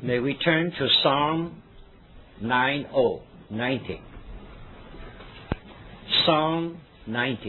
May we turn to Psalm 90. Psalm 90.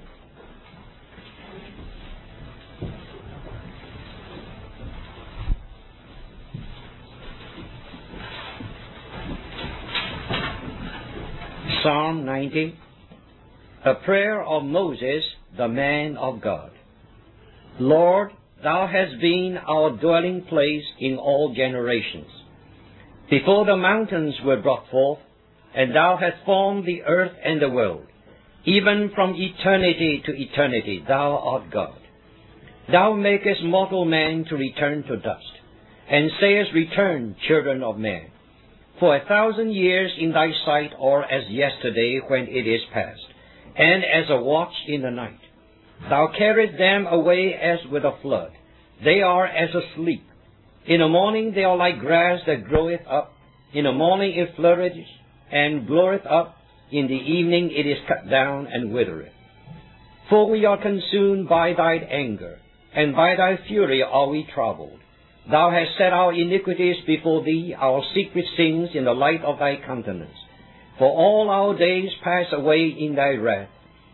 Psalm 90, a prayer of Moses, the man of God. Lord, Thou hast been our dwelling place in all generations. Before the mountains were brought forth, and Thou hast formed the earth and the world, even from eternity to eternity, Thou art God. Thou makest mortal man to return to dust, and sayest, Return, children of men. For 1,000 years in Thy sight are as yesterday when it is past, and as a watch in the night. Thou carriest them away as with a flood. They are as asleep. In the morning they are like grass that groweth up. In the morning it flourishes and bloweth up. In the evening it is cut down and withereth. For we are consumed by Thine anger, and by Thy fury are we troubled. Thou hast set our iniquities before Thee, our secret sins in the light of Thy countenance. For all our days pass away in Thy wrath.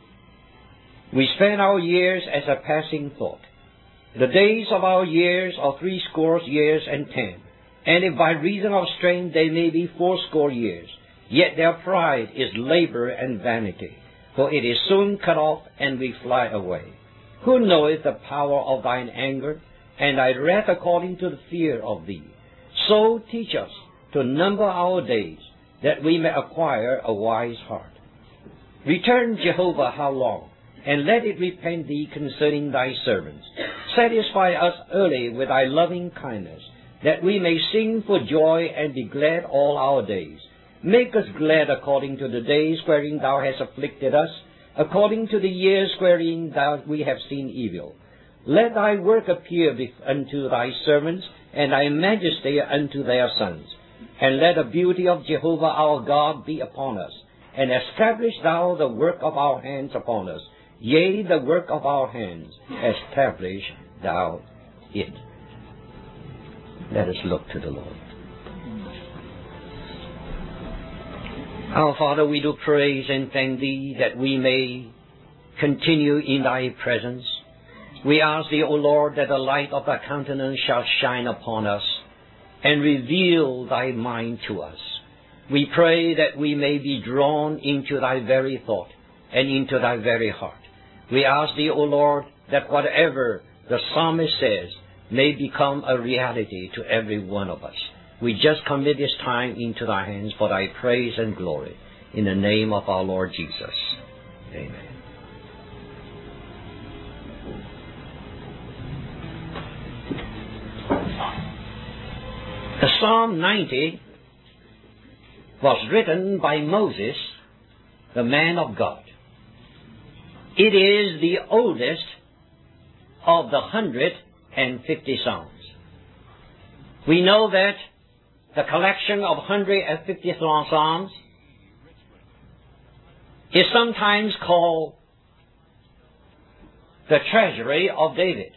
We spend our years as a passing thought. The days of our years are 80 years and 10. And if by reason of strength they may be 80 years, yet their pride is labor and vanity. For it is soon cut off, and we fly away. Who knoweth the power of Thine anger, and Thy wrath according to the fear of Thee? So teach us to number our days, that we may acquire a wise heart. Return, Jehovah, how long? And let it repent Thee concerning Thy servants. Satisfy us early with Thy loving kindness, that we may sing for joy and be glad all our days. Make us glad according to the days wherein Thou hast afflicted us, according to the years wherein we have seen evil. Let Thy work appear unto Thy servants, and Thy majesty unto their sons. And let the beauty of Jehovah our God be upon us, and establish Thou the work of our hands upon us. Yea, the work of our hands, establish Thou it. Let us look to the Lord. Our Father, we do praise and thank Thee that we may continue in Thy presence. We ask Thee, O Lord, that the light of Thy countenance shall shine upon us and reveal Thy mind to us. We pray that we may be drawn into Thy very thought and into Thy very heart. We ask Thee, O Lord, that whatever the psalmist says may become a reality to every one of us. We just commit this time into Thy hands for Thy praise and glory. In the name of our Lord Jesus. Amen. The Psalm 90 was written by Moses, the man of God. It is the oldest of the 150 Psalms. We know that the collection of 150 Psalms is sometimes called the treasury of David.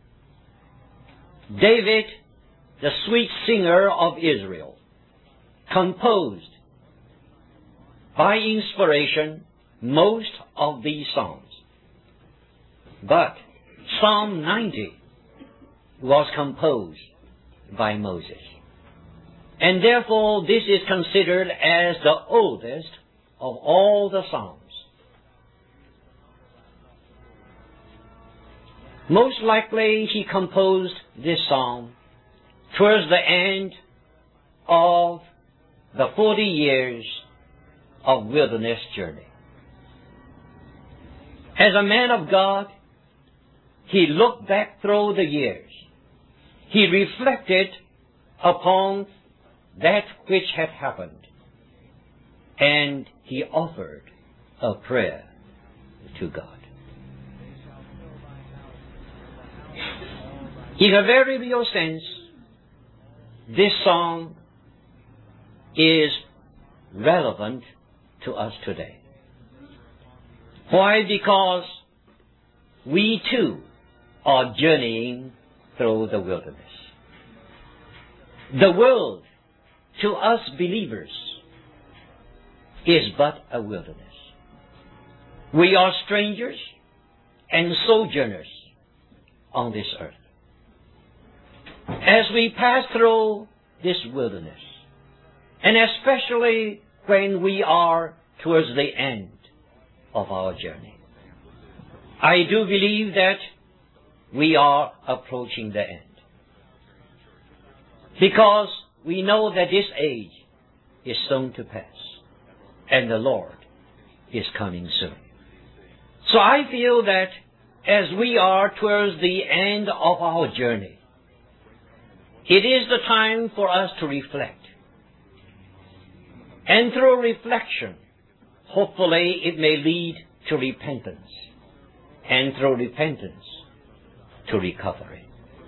David, the sweet singer of Israel, composed by inspiration most of these psalms. But Psalm 90 was composed by Moses. And therefore this is considered as the oldest of all the psalms. Most likely he composed this psalm towards the end of the 40 years of wilderness journey. As a man of God, he looked back through the years. He reflected upon that which had happened, and he offered a prayer to God. In a very real sense, this song is relevant to us today. Why? Because we too are journeying through the wilderness. The world, to us believers, is but a wilderness. We are strangers and sojourners on this earth. As we pass through this wilderness, and especially when we are towards the end of our journey, I do believe that we are approaching the end. Because we know that this age is soon to pass, and the Lord is coming soon. So I feel that as we are towards the end of our journey, it is the time for us to reflect. And through reflection, hopefully it may lead to repentance, and through repentance, to recovery.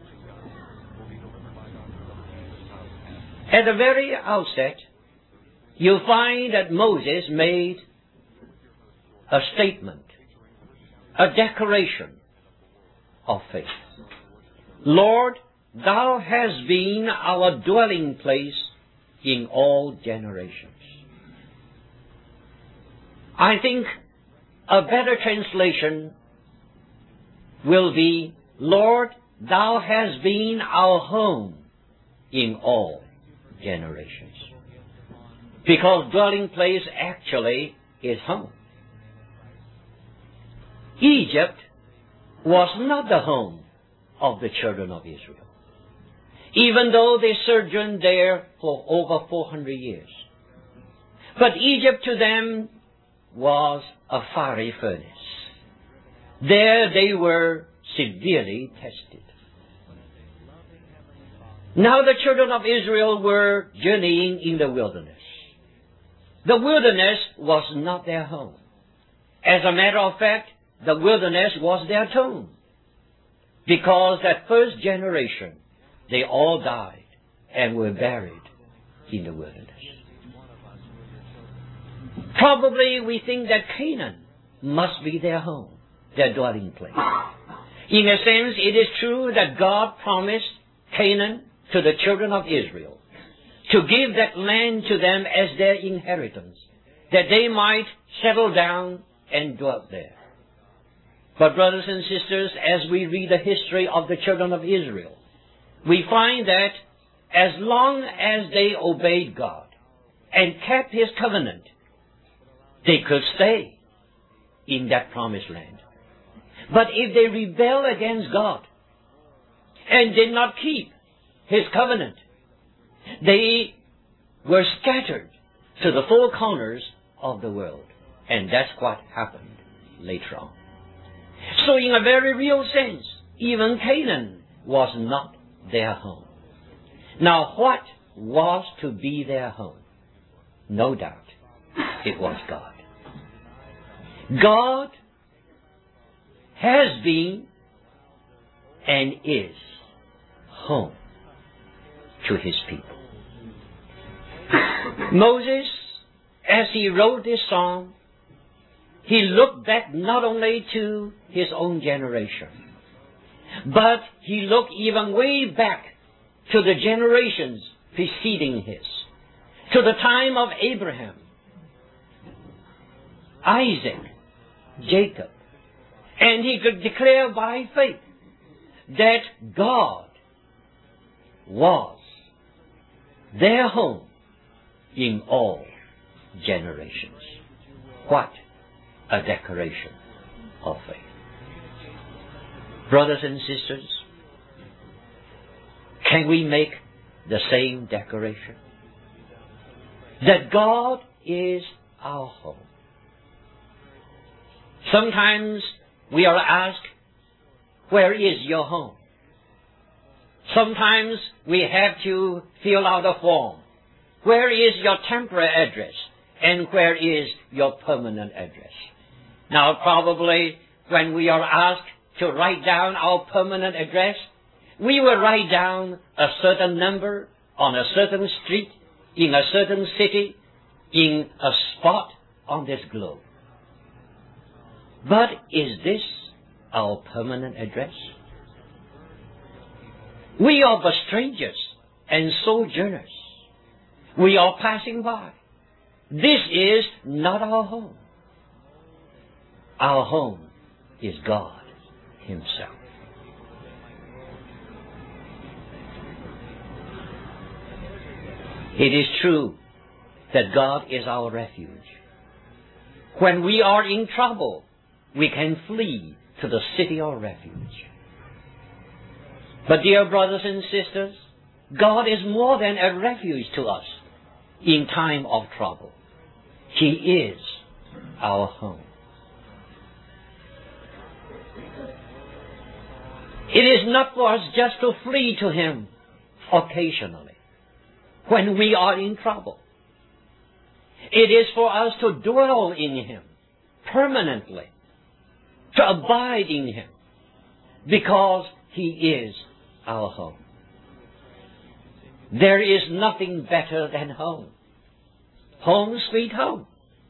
At the very outset, you'll find that Moses made a statement, a declaration of faith. Lord, thou hast been our dwelling place in all generations. I think a better translation will be, Lord, thou hast been our home in all generations. Because dwelling place actually is home. Egypt was not the home of the children of Israel, even though they sojourned there for over 400 years. But Egypt to them was a fiery furnace. There they were severely tested. Now the children of Israel were journeying in the wilderness. The wilderness was not their home. As a matter of fact, the wilderness was their tomb. Because that first generation, they all died and were buried in the wilderness. Probably we think that Canaan must be their home, their dwelling place. In a sense, it is true that God promised Canaan to the children of Israel to give that land to them as their inheritance, that they might settle down and dwell there. But brothers and sisters, as we read the history of the children of Israel, we find that as long as they obeyed God and kept His covenant, they could stay in that promised land. But if they rebel against God and did not keep His covenant, they were scattered to the four corners of the world. And that's what happened later on. So in a very real sense, even Canaan was not their home. Now what was to be their home? No doubt, it was God. God has been and is home to His people. Moses, as he wrote this song, he looked back not only to his own generation, but he looked even way back to the generations preceding his, to the time of Abraham, Isaac, Jacob, and he could declare by faith that God was their home in all generations. What a declaration of faith. Brothers and sisters, can we make the same declaration? That God is our home. Sometimes we are asked, where is your home? Sometimes we have to fill out a form. Where is your temporary address? And where is your permanent address? Now probably when we are asked to write down our permanent address, we will write down a certain number on a certain street, in a certain city, in a spot on this globe. But is this our permanent address? We are but strangers and sojourners. We are passing by. This is not our home. Our home is God Himself. It is true that God is our refuge. When we are in trouble, we can flee to the city of refuge. But dear brothers and sisters, God is more than a refuge to us in time of trouble. He is our home. It is not for us just to flee to Him occasionally when we are in trouble. It is for us to dwell in Him permanently, to abide in Him, because He is our home. There is nothing better than home. Home, sweet home.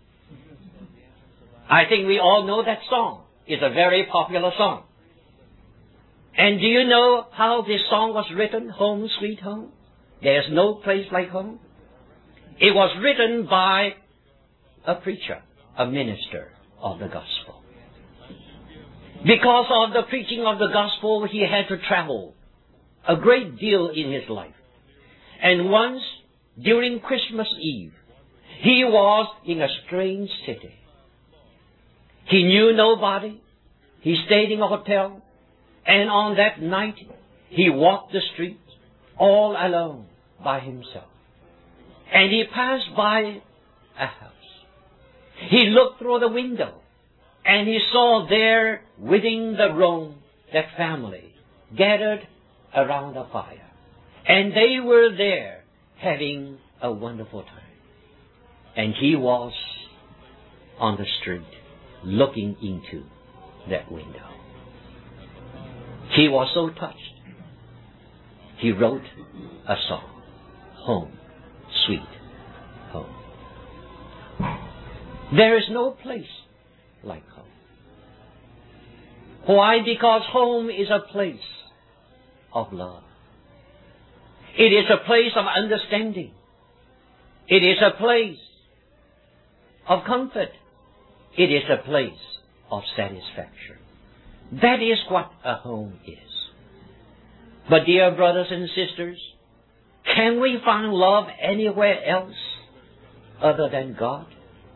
I think we all know that song. It's a very popular song. And do you know how this song was written, Home, Sweet Home? There's no place like home. It was written by a preacher, a minister of the gospel. Because of the preaching of the gospel, he had to travel a great deal in his life. And once, during Christmas Eve, he was in a strange city. He knew nobody. He stayed in a hotel. And on that night, he walked the streets all alone by himself. And he passed by a house. He looked through the window and he saw there within the room that family gathered around a fire. And they were there having a wonderful time. And he was on the street looking into that window. He was so touched. He wrote a song, Home, Sweet Home. There is no place like home. Why? Because home is a place of love. It is a place of understanding. It is a place of comfort. It is a place of satisfaction. That is what a home is. But dear brothers and sisters, can we find love anywhere else other than God?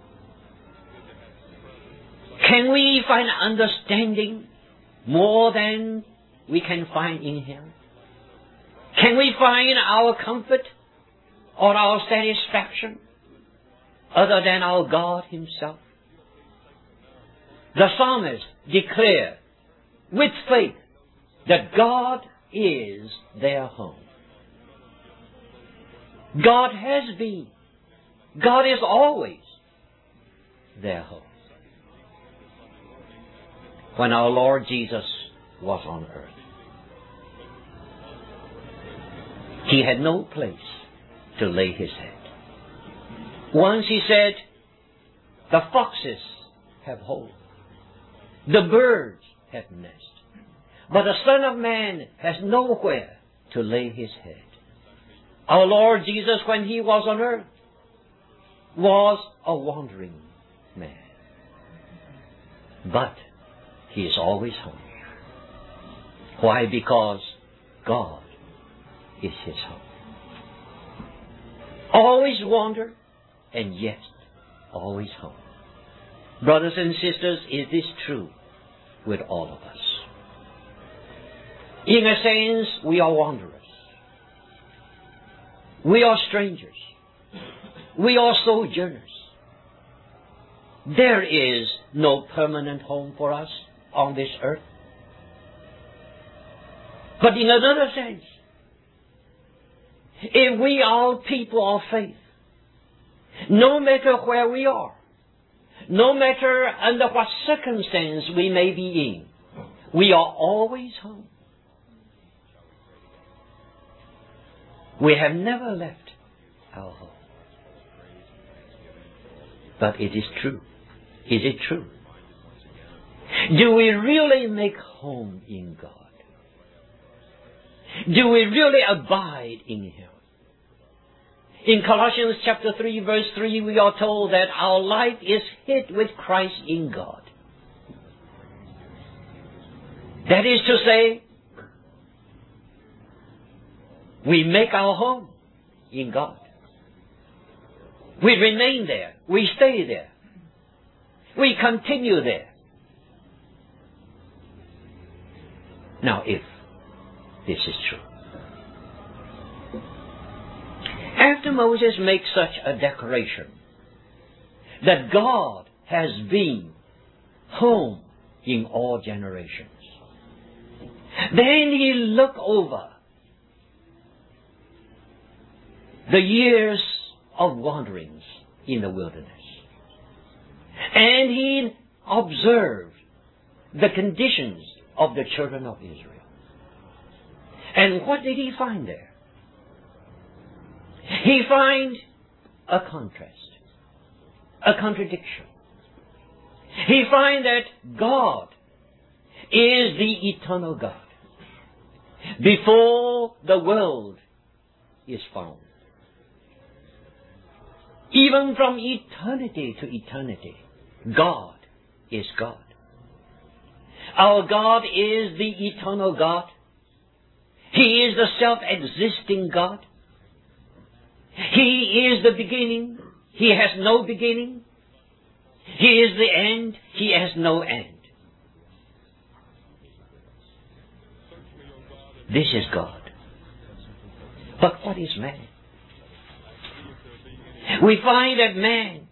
Can we find understanding more than we can find in Him? Can we find our comfort or our satisfaction other than our God Himself? The psalmist declared with faith that God is their home. God has been. God is always their home. When our Lord Jesus was on earth, He had no place to lay His head. Once He said, the foxes have holes, the birds have nests, but the Son of Man has nowhere to lay His head. Our Lord Jesus, when He was on earth, was a wandering man. But He is always home. Why? Because God is His home. Always wander, and yet always home. Brothers and sisters, it is true with all of us. In a sense, we are wanderers. We are strangers. We are sojourners. There is no permanent home for us on this earth. But in another sense, if we are people of faith, no matter where we are, no matter under what circumstance we may be in, we are always home. We have never left our home. But it is true. Is it true? Do we really make home in God? Do we really abide in Him? In Colossians chapter 3, verse 3, we are told that our life is hid with Christ in God. That is to say, we make our home in God. We remain there. We stay there. We continue there. Now, if this is true, after Moses makes such a declaration that God has been home in all generations, then he looked over the years of wanderings in the wilderness, and he observed the conditions of the children of Israel. And what did he find there? He finds a contrast, a contradiction. He finds that God is the eternal God before the world is found. Even from eternity to eternity, God is God. Our God is the eternal God. He is the self-existing God. He is the beginning. He has no beginning. He is the end. He has no end. This is God. But what is man? We find that man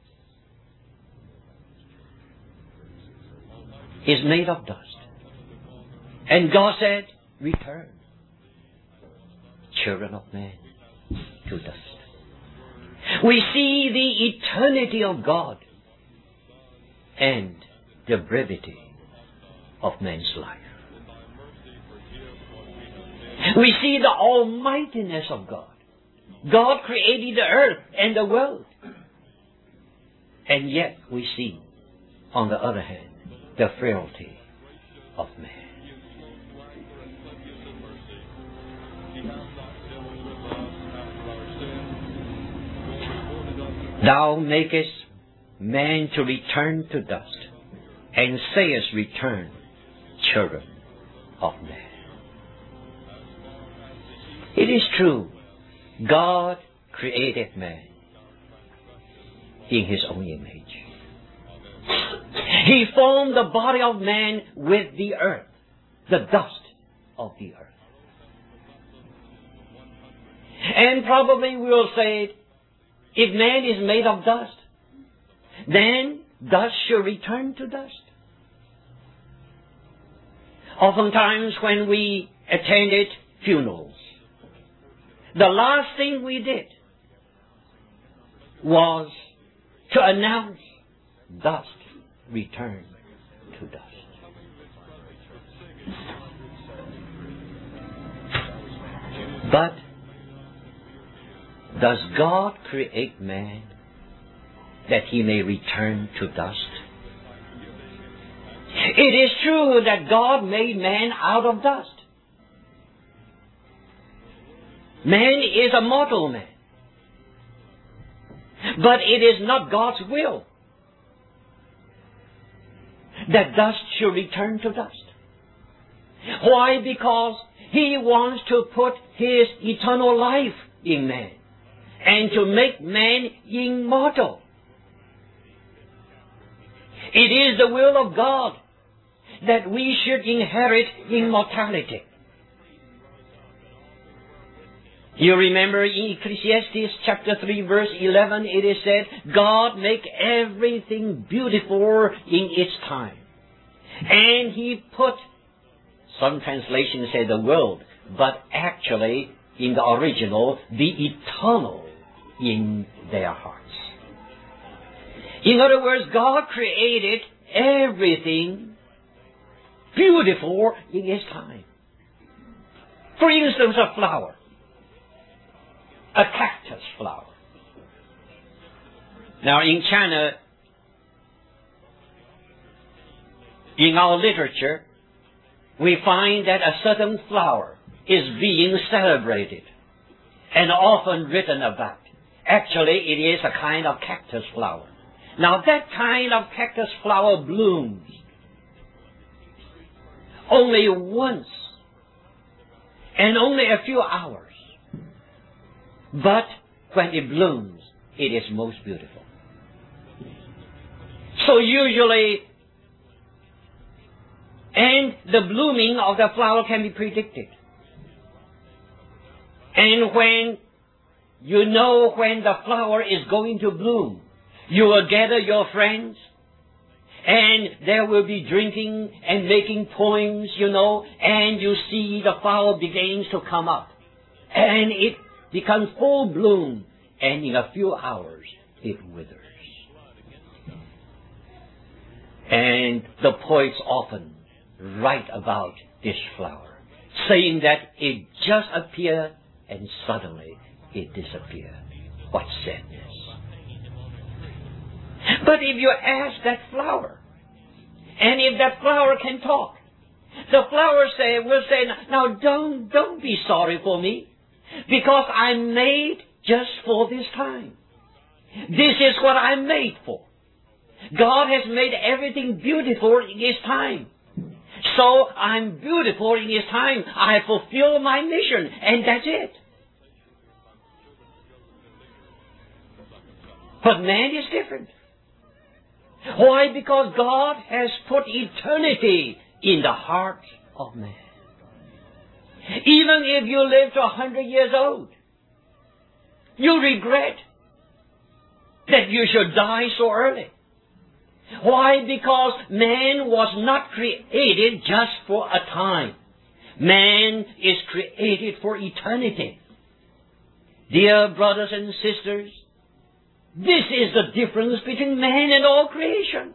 is made of dust. And God said, return, children of man, to dust. We see the eternity of God and the brevity of man's life. We see the almightiness of God. God created the earth and the world. And yet we see, on the other hand, the frailty of man. Thou makest man to return to dust, and sayest, return, children of man. It is true, God created man in His own image. He formed the body of man with the earth, the dust of the earth. And probably we will say, if man is made of dust, then dust should return to dust. Oftentimes when we attended funerals, the last thing we did was to announce, dust, return to dust. But does God create man that he may return to dust? It is true that God made man out of dust. Man is a mortal man. But it is not God's will that dust should return to dust. Why? Because He wants to put His eternal life in man and to make man immortal. It is the will of God that we should inherit immortality. You remember in Ecclesiastes chapter 3 verse 11 it is said, God make everything beautiful in its time. And He put, some translations say the world, but actually in the original, the eternal in their hearts. In other words, God created everything beautiful in His time. For instance, a flower. A cactus flower. Now in China, in our literature, we find that a certain flower is being celebrated. and often written about. Actually, it is a kind of cactus flower. Now, that kind of cactus flower blooms only once and only a few hours. But when it blooms, it is most beautiful. So usually, and the blooming of the flower can be predicted. And when you know when the flower is going to bloom, you will gather your friends, and there will be drinking and making poems, and you see the flower begins to come up. And it becomes full bloom, and in a few hours it withers. And the poets often write about this flower, saying that it just appeared and suddenly it disappeared. What sadness. But if you ask that flower, and if that flower can talk, the flower will say, now don't be sorry for me, because I'm made just for this time. This is what I'm made for. God has made everything beautiful in His time. So I'm beautiful in His time. I fulfill my mission, and that's it. But man is different. Why? Because God has put eternity in the heart of man. Even if you live to 100 years old, you regret that you should die so early. Why? Because man was not created just for a time. Man is created for eternity. Dear brothers and sisters, this is the difference between man and all creation.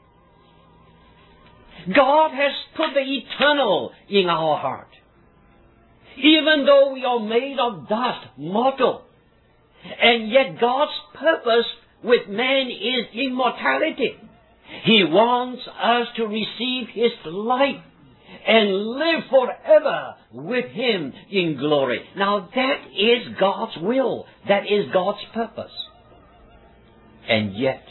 God has put the eternal in our heart. Even though we are made of dust, mortal, and yet God's purpose with man is immortality. He wants us to receive His life and live forever with Him in glory. Now that is God's will. That is God's purpose. And yet,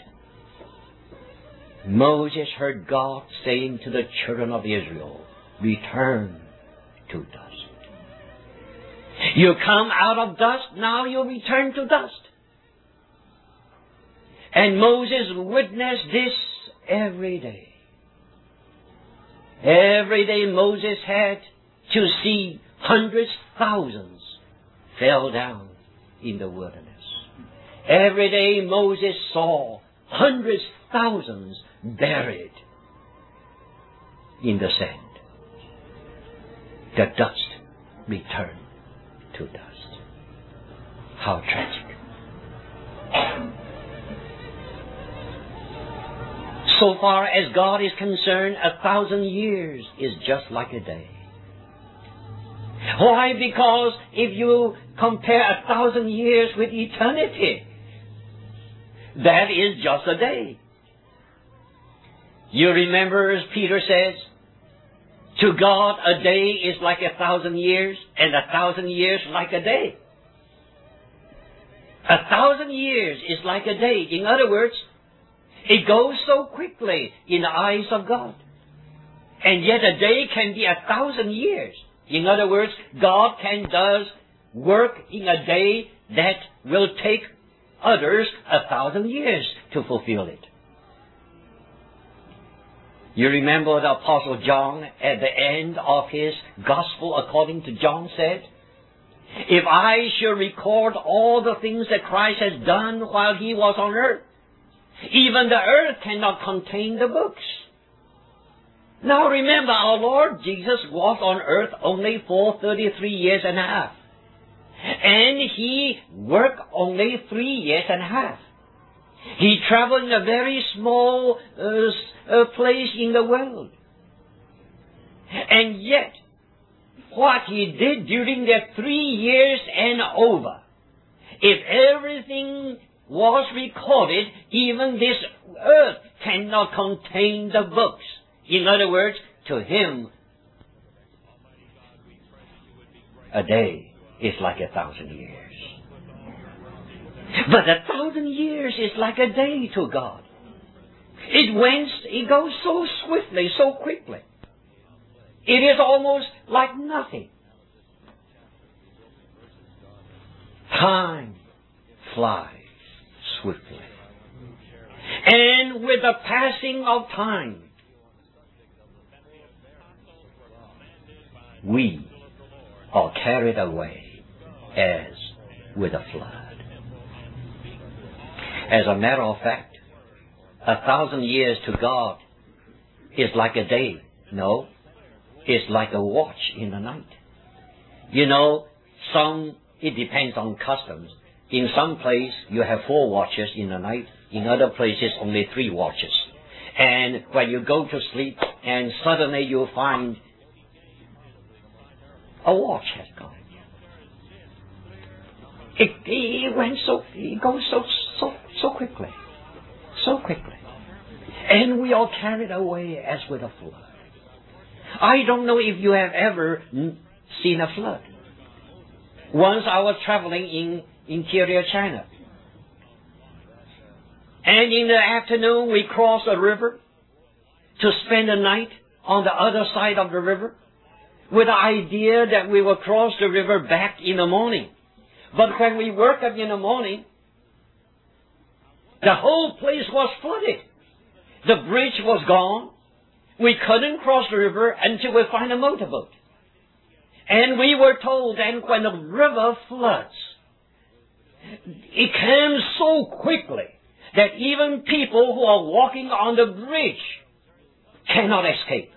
Moses heard God saying to the children of Israel, return to dust. You come out of dust, now you return to dust. And Moses witnessed this every day. Every day Moses had to see hundreds, thousands fell down in the wilderness. Every day Moses saw hundreds, thousands buried in the sand. The dust returned to dust. How tragic. So far as God is concerned, 1,000 years is just like a day. Why? Because if you compare 1,000 years with eternity, that is just a day. You remember, as Peter says, to God a day is like 1,000 years, and 1,000 years like a day. 1,000 years is like a day. In other words, it goes so quickly in the eyes of God. And yet a day can be 1,000 years. In other words, God does work in a day that will take others 1,000 years to fulfill it. You remember the Apostle John at the end of his Gospel according to John said, if I should record all the things that Christ has done while He was on earth, even the earth cannot contain the books. Now remember, our Lord Jesus was on earth only for 33 years and a half. And He worked only 3 years and a half. He traveled in a very small place in the world. And yet, what He did during that 3 years and over, if everything was recorded, even this earth cannot contain the books. In other words, to Him, a day is like 1,000 years. But 1,000 years is like a day to God. It goes so swiftly, so quickly. It is almost like nothing. Time flies swiftly. And with the passing of time, we are carried away as with a flood. As a matter of fact, 1,000 years to God is like a day. No, it's like a watch in the night. You know, it depends on customs. In some place, you have 4 watches in the night. In other places, only 3 watches. And when you go to sleep, and suddenly you find a watch has gone. It goes so quickly. So quickly. And we are carried away as with a flood. I don't know if you have ever seen a flood. Once I was traveling in interior China. And in the afternoon we crossed a river to spend the night on the other side of the river with the idea that we will cross the river back in the morning. But when we woke up in the morning, the whole place was flooded. The bridge was gone. We couldn't cross the river until we find a motorboat. And we were told that when the river floods, it comes so quickly that even people who are walking on the bridge cannot escape.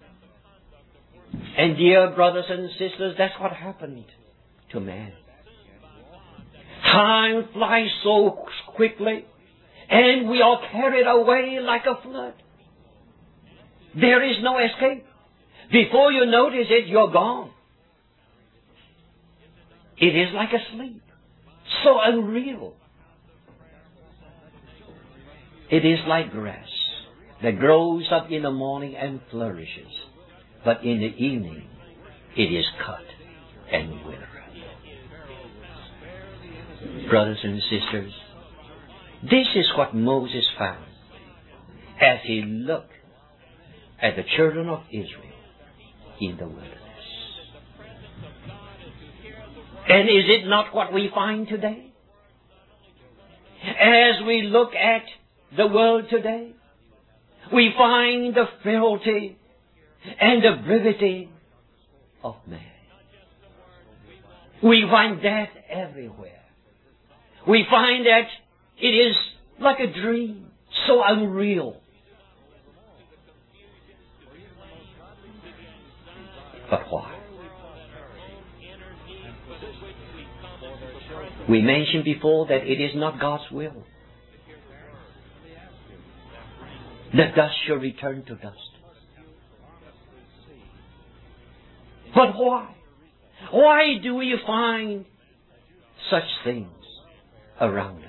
And dear brothers and sisters, that's what happened to man. Time flies so quickly, and we are carried away like a flood. There is no escape. Before you notice it, you're gone. It is like a sleep. So unreal. It is like grass that grows up in the morning and flourishes, but in the evening it is cut and withered. Brothers and sisters, this is what Moses found as he looked at the children of Israel in the wilderness. And is it not what we find today? As we look at the world today, we find the frailty and the brevity of man. We find death everywhere. We find that it is like a dream, so unreal. But why? We mentioned before that it is not God's will. The dust shall return to dust. But why? Why do we find such things around us?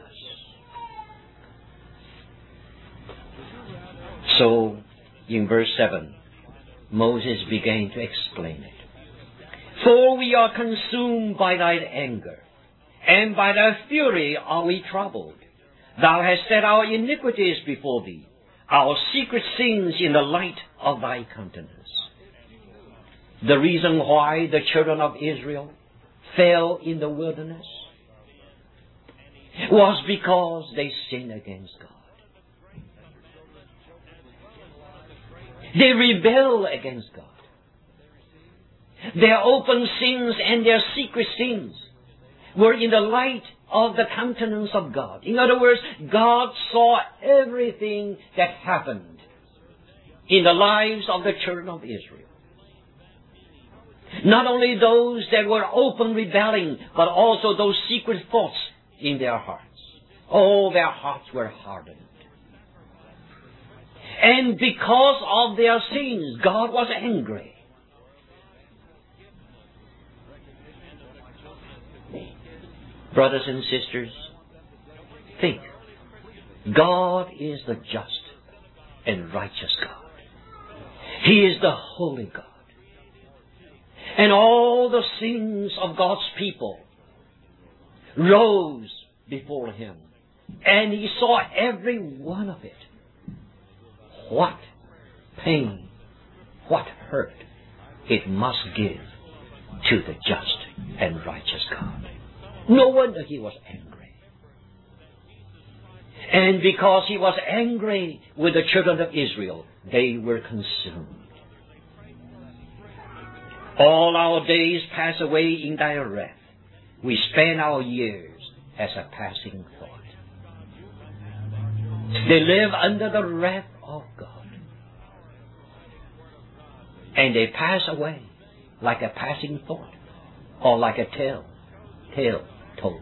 So, in verse 7, Moses began to explain it. For we are consumed by thy anger, and by thy fury are we troubled. Thou hast set our iniquities before thee, our secret sins in the light of thy countenance. The reason why the children of Israel fell in the wilderness was because they sinned against God. They rebelled against God. Their open sins and their secret sins were in the light of the countenance of God. In other words, God saw everything that happened in the lives of the children of Israel. Not only those that were open rebelling, but also those secret thoughts in their hearts. Oh, their hearts were hardened. And because of their sins, God was angry. Brothers and sisters, think. God is the just and righteous God. He is the holy God. And all the sins of God's people rose before him. And he saw every one of it. What pain, what hurt it must give to the just and righteous God. No wonder he was angry. And because he was angry with the children of Israel, they were consumed. All our days pass away in thy wrath. We spend our years as a passing thought. They live under the wrath of God. And they pass away like a passing thought, or like a tale told.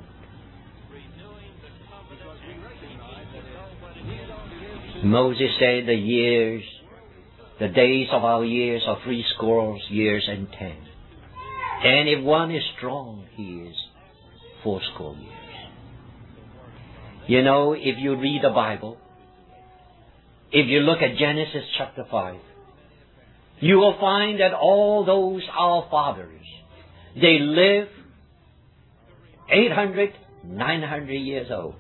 Moses said the days of our years are 80 years and 10. And if one is strong, he is 80 years. You know, if you read the Bible, if you look at Genesis chapter 5, you will find that all those our fathers, they live 800, 900 years old.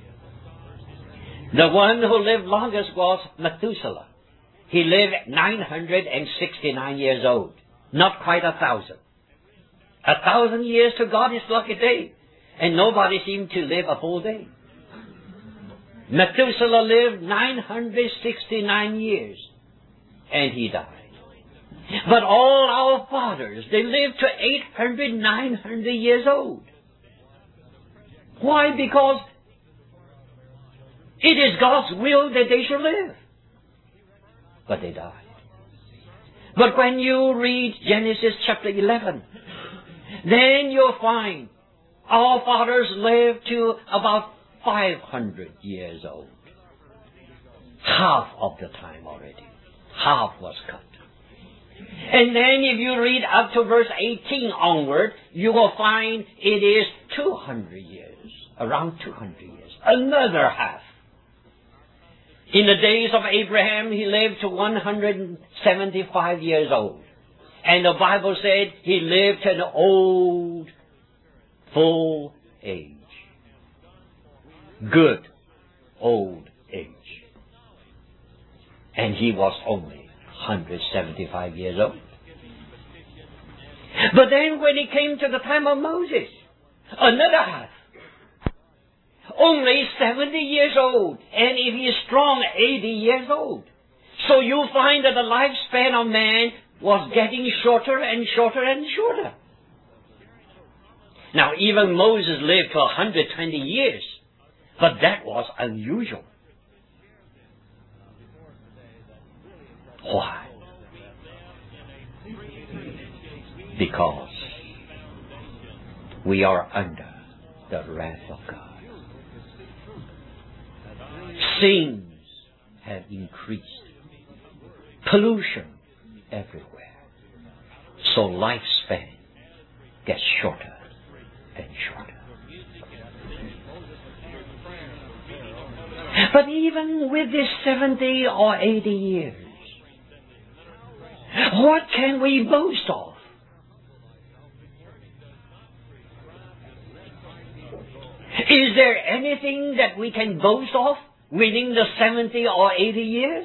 The one who lived longest was Methuselah. He lived 969 years old. Not quite 1,000. 1,000 years to God is like a day. And nobody seemed to live a full day. Methuselah lived 969 years. And he died. But all our fathers, they lived to 800, 900 years old. Why? Because it is God's will that they should live. But they died. But when you read Genesis chapter 11, then you'll find our fathers lived to about 500 years old. Half of the time already. Half was cut. And then if you read up to verse 18 onward, you will find it is 200 years. Around 200 years. Another half. In the days of Abraham, he lived to 175 years old. And the Bible said he lived to an old, full age. Good old age. And he was only 175 years old. But then when it came to the time of Moses, another half. Only 70 years old. And if he is strong, 80 years old. So you find that the lifespan of man was getting shorter and shorter and shorter. Now even Moses lived to 120 years. But that was unusual. Why? Because we are under the wrath of God. Sins have increased. Pollution everywhere. So lifespan gets shorter and shorter. But even with this 70 or 80 years, what can we boast of? Is there anything that we can boast of within the 70 or 80 years?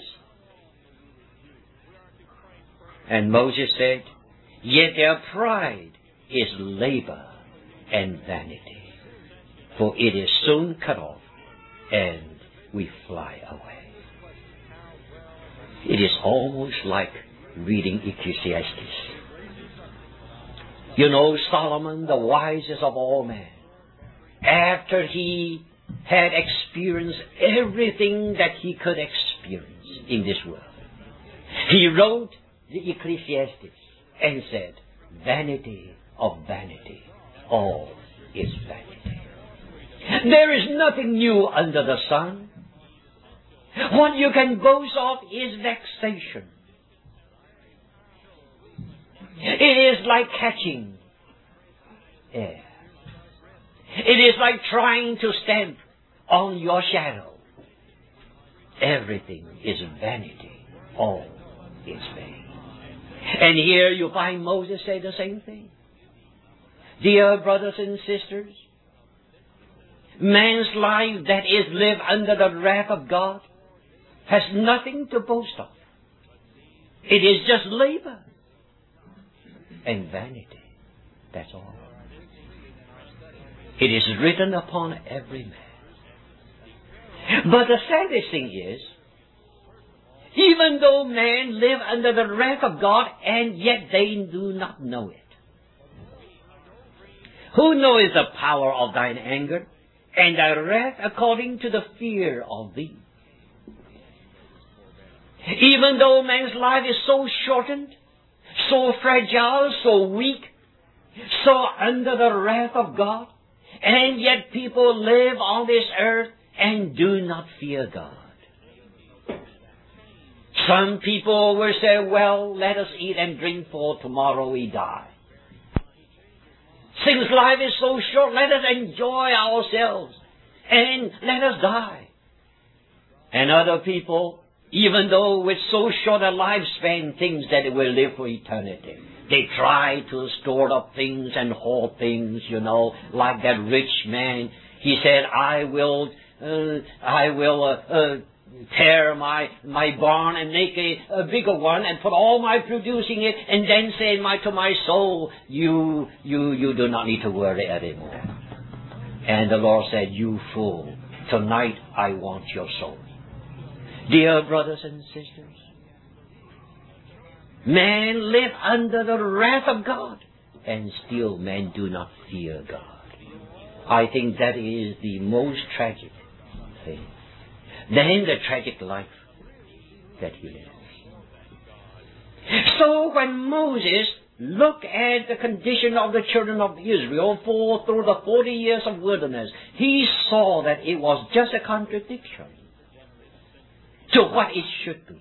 And Moses said, yet their pride is labor and vanity, for it is soon cut off, and we fly away. It is almost like reading Ecclesiastes. You know, Solomon, the wisest of all men, after he had experienced everything that he could experience in this world, he wrote the Ecclesiastes and said, vanity of vanity, all is vanity. There is nothing new under the sun. What you can boast of is vexation. It is like catching air. It is like trying to stand on your shadow. Everything is vanity. All is vain. And here you find Moses say the same thing. Dear brothers and sisters, man's life that is lived under the wrath of God has nothing to boast of. It is just labor and vanity. That's all. It is written upon every man. But the saddest thing is, even though men live under the wrath of God, and yet they do not know it. Who knows the power of thine anger, and thy wrath according to the fear of thee? Even though man's life is so shortened, so fragile, so weak, so under the wrath of God, and yet people live on this earth and do not fear God. Some people will say, well, let us eat and drink, for tomorrow we die. Since life is so short, let us enjoy ourselves and let us die. And other people, even though with so short a lifespan, thinks that they will live for eternity. They try to store up things and hoard things, like that rich man. He said, I will tear my barn and make a bigger one and put all my producing it, and then say to my soul, you do not need to worry anymore. And the Lord said, you fool, tonight I want your soul. Dear brothers and sisters, men live under the wrath of God, and still men do not fear God. I think that is the most tragic thing. Then the tragic life that he lives. So when Moses looked at the condition of the children of Israel through the 40 years of wilderness, he saw that it was just a contradiction to what it should be.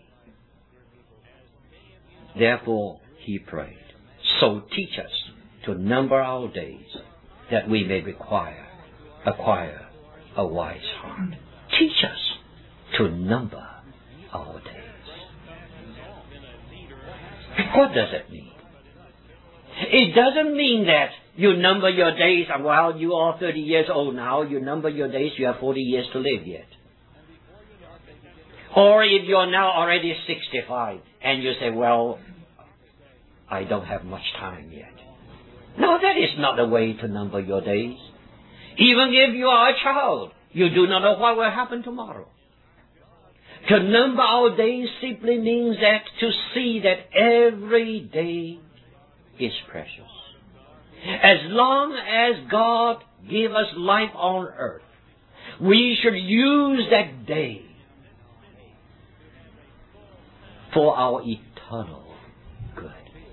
Therefore, he prayed, so teach us to number our days, that we may acquire a wise heart. Teach us to number our days. What does it mean? It doesn't mean that you number your days, and while you are 30 years old now, you number your days, you have 40 years to live yet. Or if you're now already 65, and you say, well, I don't have much time yet. No, that is not the way to number your days. Even if you are a child, you do not know what will happen tomorrow. To number our days simply means that to see that every day is precious. As long as God gave us life on earth, we should use that day for our eternal good.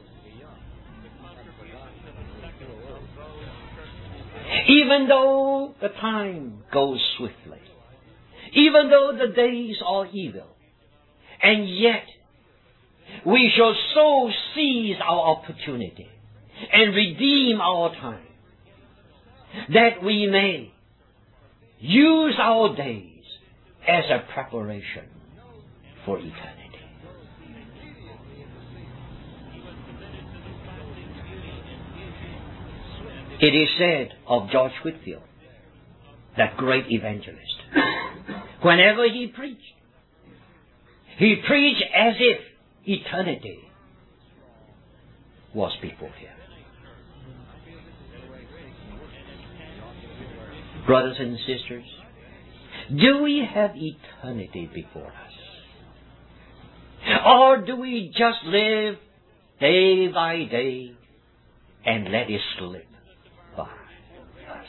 Even though the time goes swiftly, even though the days are evil, and yet we shall so seize our opportunity and redeem our time that we may use our days as a preparation for eternity. It is said of George Whitefield, that great evangelist, whenever he preached as if eternity was before him. Brothers and sisters, do we have eternity before us? Or do we just live day by day and let it slip by us?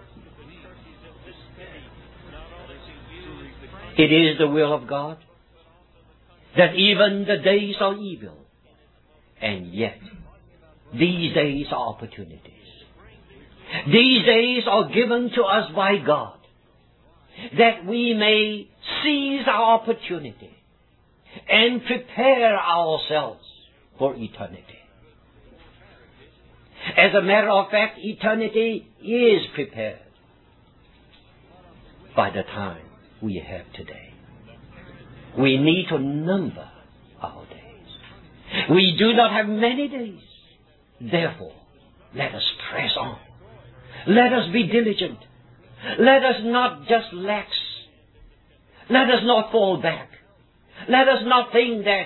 It is the will of God that even the days are evil, and yet these days are opportunities. These days are given to us by God, that we may seize our opportunity and prepare ourselves for eternity. As a matter of fact, eternity is prepared by the time we have today. We need to number our days. We do not have many days. Therefore, let us press on. Let us be diligent. Let us not just lax. Let us not fall back. Let us not think that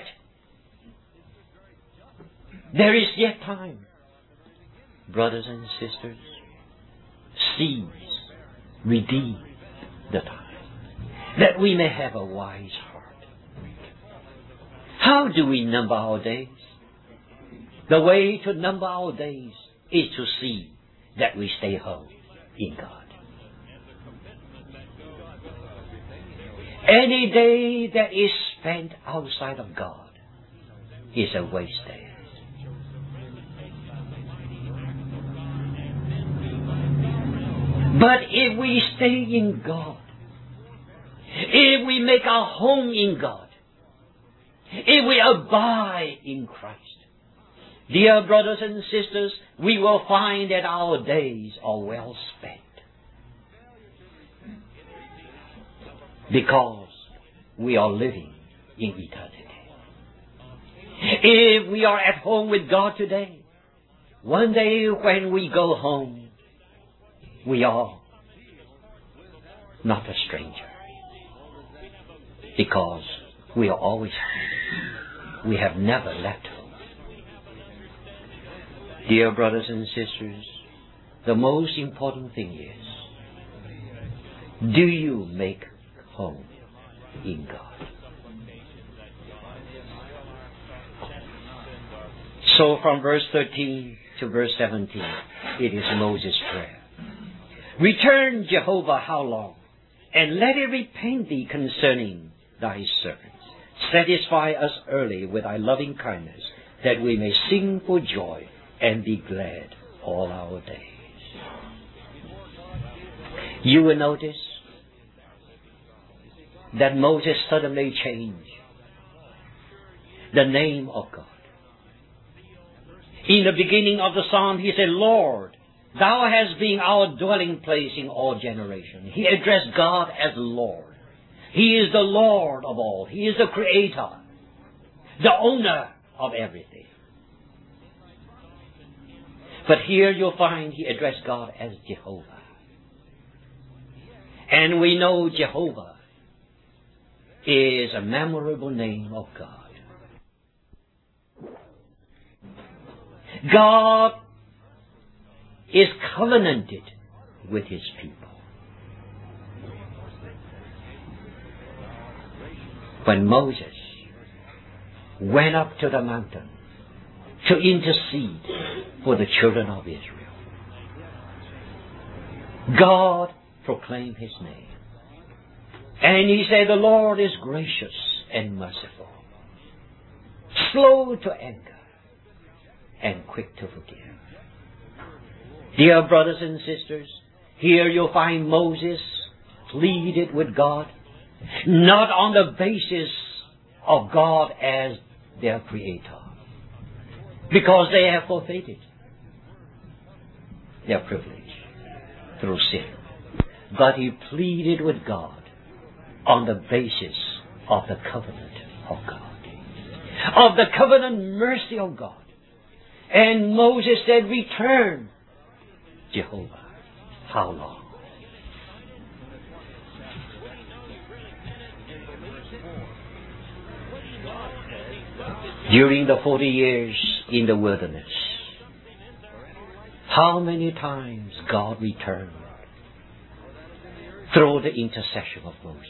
there is yet time. Brothers and sisters, seize, redeem the time, that we may have a wise heart. How do we number our days? The way to number our days is to see that we stay home in God. Any day that is spent outside of God is a waste day. But if we stay in God, if we make our home in God, if we abide in Christ, dear brothers and sisters, we will find that our days are well spent. Because we are living in eternity. If we are at home with God today, one day when we go home, we are not a stranger. Because we are always home. We have never left home. Dear brothers and sisters, the most important thing is, do you make home in God? So from verse 13 to verse 17, it is Moses' prayer. Return, Jehovah, how long? And let it repent thee concerning thy servants. Satisfy us early with thy loving kindness, that we may sing for joy and be glad all our days. You will notice that Moses suddenly changed the name of God. In the beginning of the psalm, he said, Lord, thou hast been our dwelling place in all generations. He addressed God as Lord. He is the Lord of all. He is the Creator, the owner of everything. But here you'll find he addressed God as Jehovah. And we know Jehovah is a memorable name of God. God is covenanted with His people. When Moses went up to the mountain to intercede for the children of Israel, God proclaimed His name. And He said, the Lord is gracious and merciful, slow to anger, and quick to forgive. Dear brothers and sisters, here you'll find Moses pleaded with God, not on the basis of God as their Creator, because they have forfeited their privilege through sin. But he pleaded with God on the basis of the covenant of God, of the covenant mercy of God. And Moses said, return, Jehovah, how long? During the 40 years in the wilderness, how many times God returned through the intercession of Moses?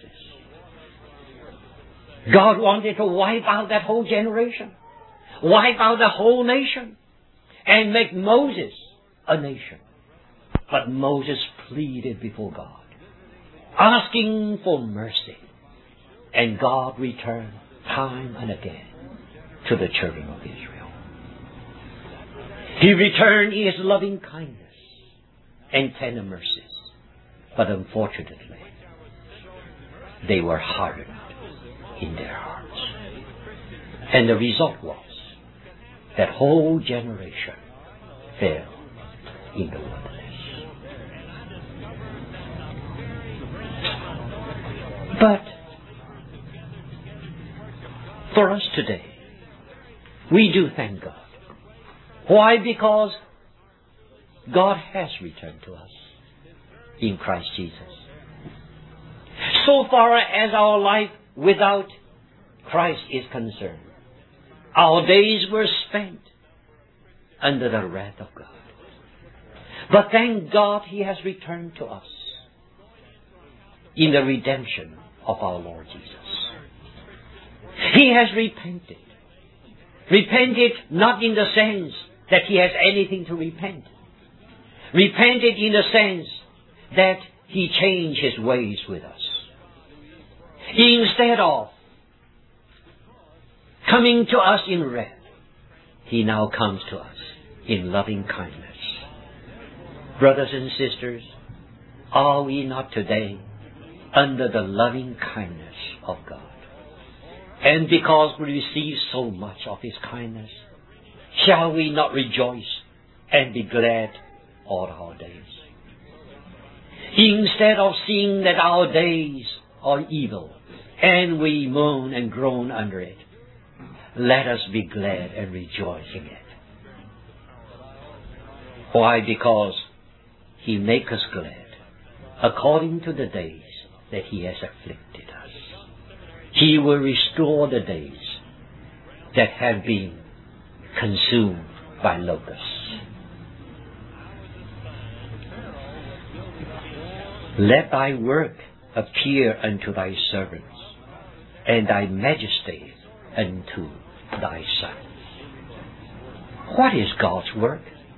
God wanted to wipe out that whole generation, wipe out the whole nation, and make Moses a nation. But Moses pleaded before God, asking for mercy. And God returned time and again to the children of Israel. He returned His loving kindness and tender mercies. But unfortunately, they were hardened in their hearts. And the result was that whole generation fell in the wilderness. But for us today, We do thank God. Why? Because God has returned to us in Christ Jesus. So far as our life without Christ is concerned, our days were spent under the wrath of God. But thank God He has returned to us in the redemption of our Lord Jesus. He has repented. Repented not in the sense that He has anything to repent. Repented in the sense that He changed His ways with us. Instead of coming to us in wrath, He now comes to us in loving kindness. Brothers and sisters, are we not today under the loving kindness of God? And because we receive so much of His kindness, shall we not rejoice and be glad all our days? Instead of seeing that our days are evil and we moan and groan under it, let us be glad and rejoice in it. Why? Because He makes us glad according to the days that He has afflicted us. He will restore the days that have been consumed by locusts. Let Thy work appear unto Thy servants, and Thy majesty unto Thy Son. What is God's work?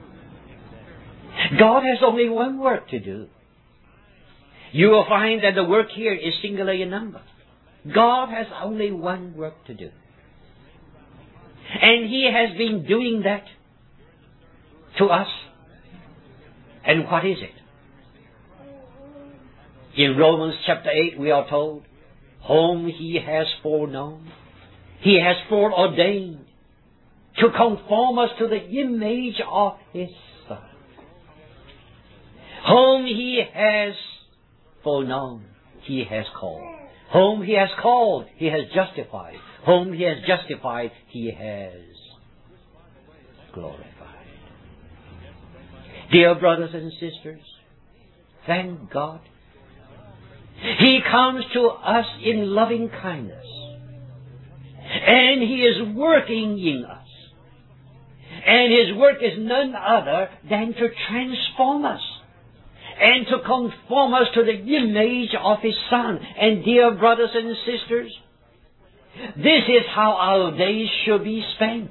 God has only one work to do. You will find that the work here is singular in number. God has only one work to do. And He has been doing that to us. And what is it? In Romans chapter 8 we are told, whom He has foreknown, He has foreordained to conform us to the image of His Son. Whom He has foreknown, He has called. Whom He has called, He has justified. Whom He has justified, He has glorified. Dear brothers and sisters, thank God. He comes to us in loving kindness. And He is working in us. And His work is none other than to transform us and to conform us to the image of His Son. And dear brothers and sisters, this is how our days should be spent.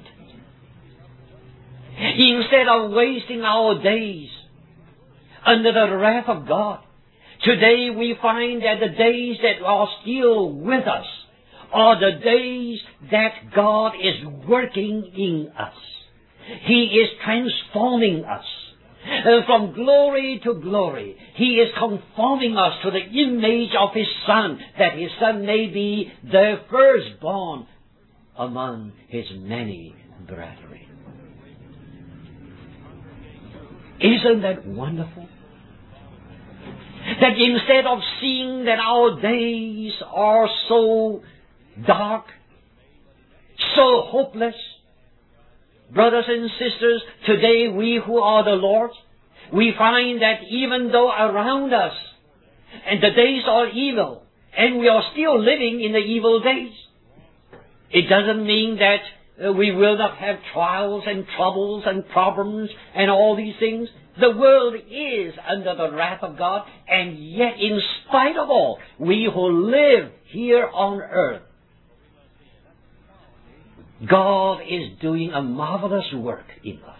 Instead of wasting our days under the wrath of God, today we find that the days that are still with us are the days that God is working in us. He is transforming us. From glory to glory, He is conforming us to the image of His Son, that His Son may be the firstborn among His many brethren. Isn't that wonderful? That instead of seeing that our days are so dark, so hopeless, brothers and sisters, today we who are the Lord's, we find that even though around us and the days are evil and we are still living in the evil days, it doesn't mean that we will not have trials and troubles and problems and all these things. The world is under the wrath of God, and yet in spite of all, we who live here on earth, God is doing a marvelous work in us.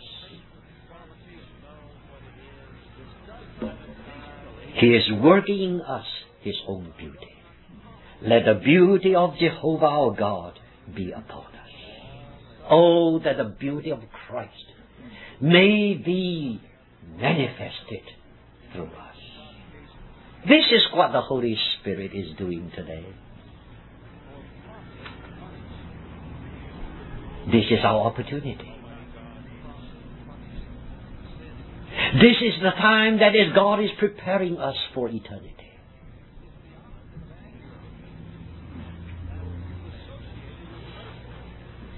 He is working in us His own beauty. Let the beauty of Jehovah our God be upon us. Oh, that the beauty of Christ may be manifested through us. This is what the Holy Spirit is doing today. This is our opportunity. This is the time that God is preparing us for eternity.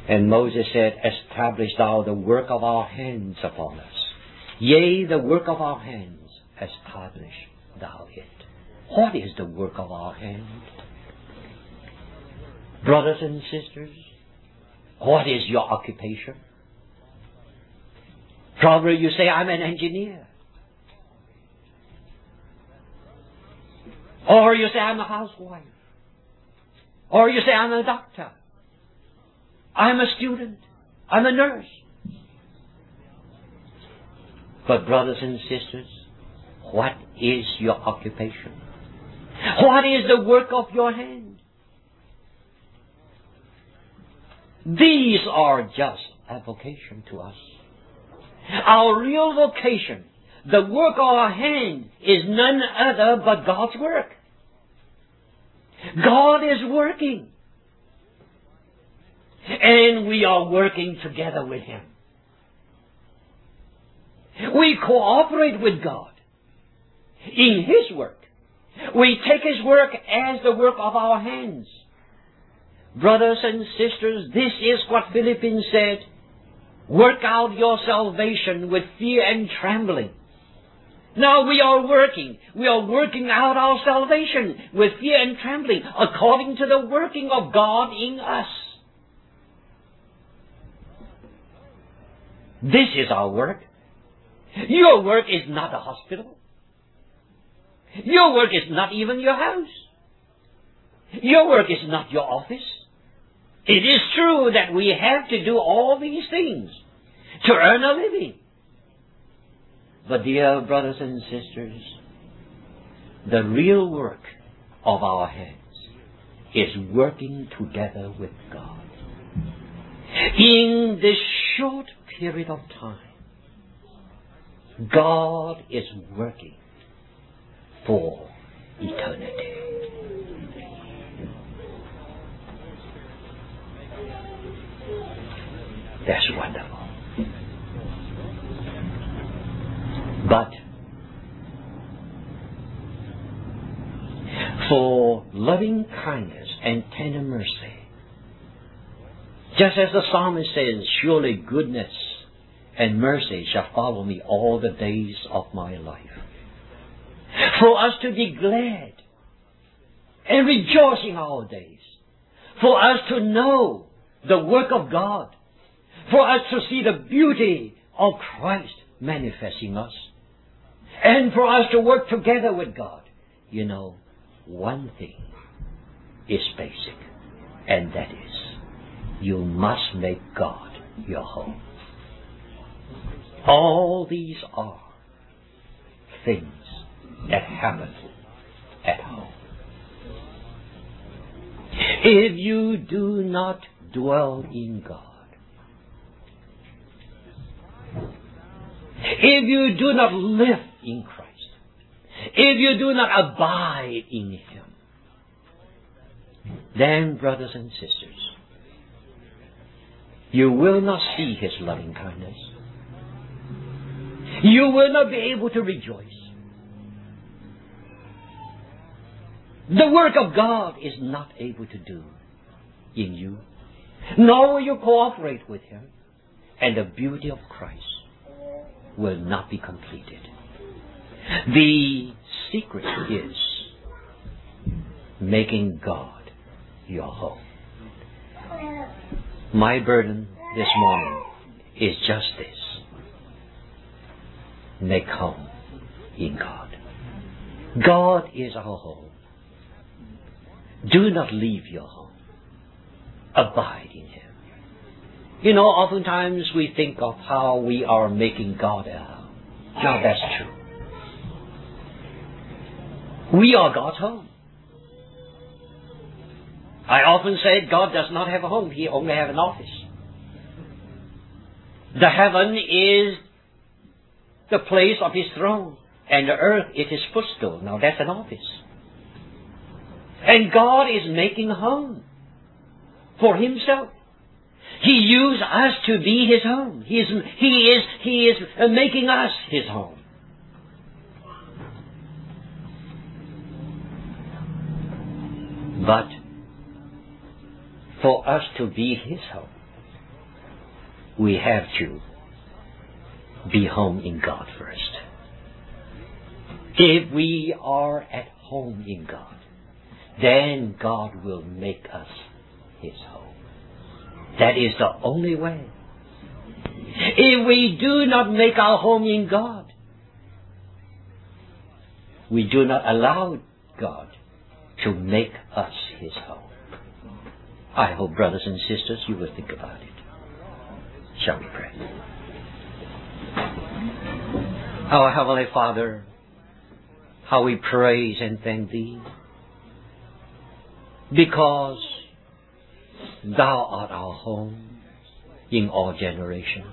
And Moses said, establish thou the work of our hands upon us. Yea, the work of our hands, establish thou it. What is the work of our hand? Brothers and sisters, what is your occupation? Probably you say, I'm an engineer. Or you say, I'm a housewife. Or you say, I'm a doctor. I'm a student. I'm a nurse. But brothers and sisters, what is your occupation? What is the work of your hand? These are just a vocation to us. Our real vocation, the work of our hand, is none other but God's work. God is working. And we are working together with Him. We cooperate with God in His work. We take His work as the work of our hands. Brothers and sisters, this is what Philippians said. Work out your salvation with fear and trembling. Now we are working. We are working out our salvation with fear and trembling according to the working of God in us. This is our work. Your work is not a hospital. Your work is not even your house. Your work is not your office. It is true that we have to do all these things to earn a living. But dear brothers and sisters, the real work of our hands is working together with God. In this short period of time, God is working for eternity. That's wonderful. But for loving kindness and tender mercy, just as the psalmist says, surely goodness and mercy shall follow me all the days of my life. For us to be glad and rejoice in our days. For us to know the work of God. For us to see the beauty of Christ manifesting us. And for us to work together with God. You know, one thing is basic, and that is, you must make God your home. All these are things that happen at home. If you do not dwell in God, if you do not live in Christ, if you do not abide in Him, then, brothers and sisters, you will not see His loving kindness. You will not be able to rejoice. The work of God is not able to do in you, nor will you cooperate with Him, and the beauty of Christ will not be completed. The secret is making God your home. My burden this morning is just this. Make home in God. God is our home. Do not leave your home. Abide in Him. You know, oftentimes we think of how we are making God a home. Yeah, that's true. We are God's home. I often say God does not have a home. He only has an office. The heaven is the place of His throne, and the earth is His footstool. Now that's an office. And God is making a home for Himself. He used us to be His home. He is making us His home. But for us to be His home, we have to be home in God first. If we are at home in God, then God will make us His home. That is the only way. If we do not make our home in God, we do not allow God to make us His home. I hope, brothers and sisters, you will think about it. Shall we pray? Our Heavenly Father, how we praise and thank Thee, because Thou art our home in all generations.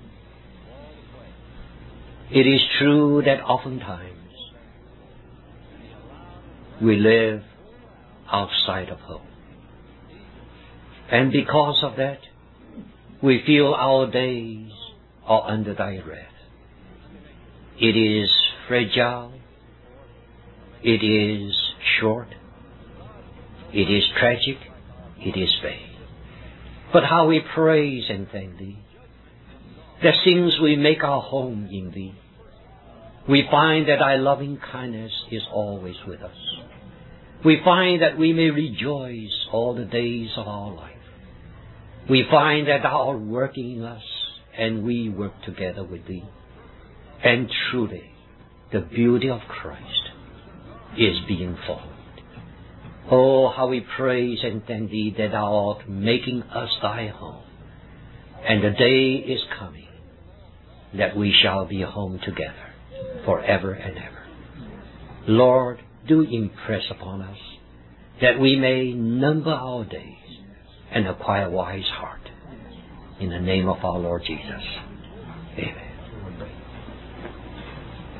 It is true that oftentimes we live outside of home. And because of that, we feel our days are under Thy wrath. It is fragile. It is short. It is tragic. It is vain. But how we praise and thank Thee, that since we make our home in Thee, we find that Thy loving kindness is always with us. We find that we may rejoice all the days of our life. We find that Thou art working in us, and we work together with Thee. And truly, the beauty of Christ is being formed. Oh, how we praise and thank Thee that Thou art making us Thy home. And the day is coming that we shall be home together forever and ever. Lord, do impress upon us that we may number our days and acquire wise heart. In the name of our Lord Jesus. Amen.